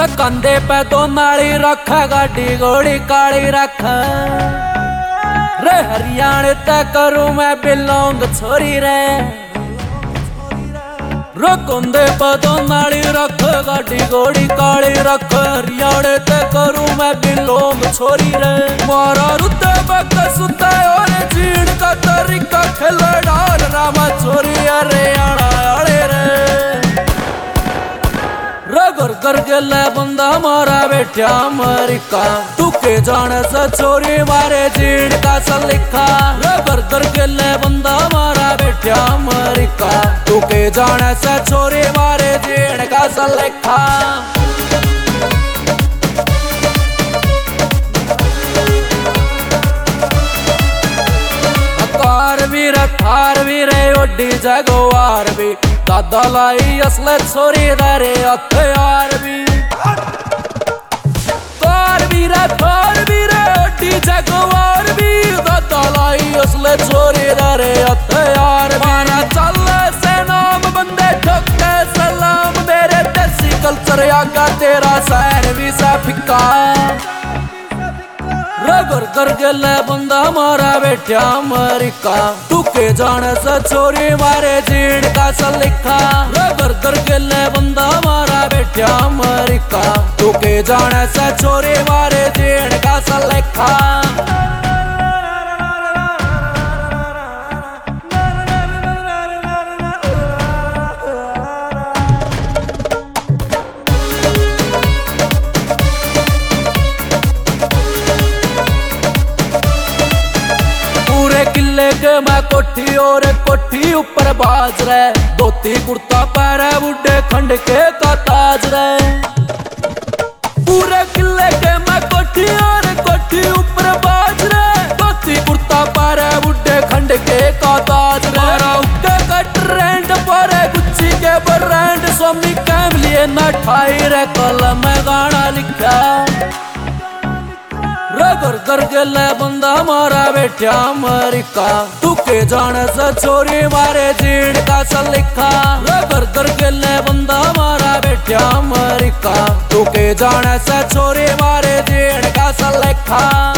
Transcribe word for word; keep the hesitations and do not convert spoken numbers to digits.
रे कंधे पे दो नाली रख गाड़ी घोड़ी काली रख रे हरियाणे तक करूं मैं बिलोंग छोरी रे रो कंधे पे दो नाली रख गाड़ी घोड़ी काली रख हरियाणे तक करूं मैं बिलोंग छोरी रे मारा रुते बक सुते और जीण का तरीका खिलड़ा रामा छोरी हरियाणा आड़े रे रगर कर गले बंदा मारा बैठा अमेरिका तू के जाने से छोरी मारे जीण का सलिखा रगर कर गले बंदा मारा बैठा अमेरिका तू के जाने से छोरी मारे जीण का सलिखा कार भी रे थार भी रे ओडी जगवार भी दादा लाई असले छोरी दरे हथियार भी कार भी रे थार भी रे ओडी जगवार भी दादा लाई असले छोरी दरे हथियार माना चल से नाम बंदे ठोके सलाम मेरे देसी कल्चर आगा तेरा शहर भी सा फिक्का रगर कर गले बंदा मारा बैठा अमेरिका तू के जाने से छोरी मारे जीण का सलिखा रगर कर गले बंदा मारा बैठा अमेरिका तू के जाने से छोरी मारे जीण का सलिखा किले के मैं कोठी और कोठी ऊपर बाज रहे धोती कुर्ता पैरे बुढ़े खंड के का ताज रहे पूरे किले के मैं कोठी और कोठी ऊपर बाज रहे धोती कुर्ता पैरे बुढ़े खंड के का ताज रहे उके कट रेंट पर गुच्ची के ब्रांड स्वामी कैम लिए न ठाई रे कल में गाना लिखा रगर कर गले बंदा मारा बैठा अमेरिका तू के जाने से छोरी मारे जीण का सलिखा रगर कर गले बंदा मारा बैठा अमेरिका तू के जाने से छोरी मारे जीण का सलिखा।